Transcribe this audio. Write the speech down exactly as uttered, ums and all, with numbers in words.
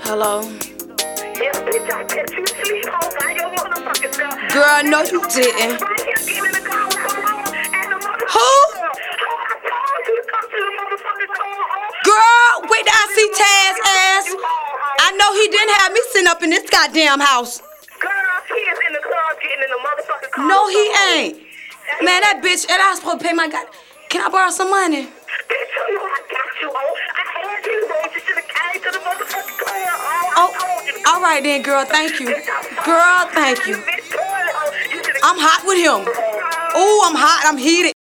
Hello? Yes, bitch, I bet you sleep all by your motherfucking self. Girl, no you didn't. Right here, getting in the car with someone and the motherfucking Who? girl. Oh, I told you to come to the motherfucking car. Oh, Girl, wait till I see Taz ass. you all I know he didn't have me sitting up in this goddamn house. Girl, he is in the club getting in the motherfucking car. No, with he someone. ain't. Man, that bitch, and I was supposed to pay my god. Can I borrow some money? Bitch, you know I got you, oh. I had you, bro. You should have came to the motherfucking car. Oh, I Oh, told you. all right then, girl, thank you. Girl, thank you. Bitch, girl, oh, you should have I'm hot with him. Ooh, I'm hot, I'm heated.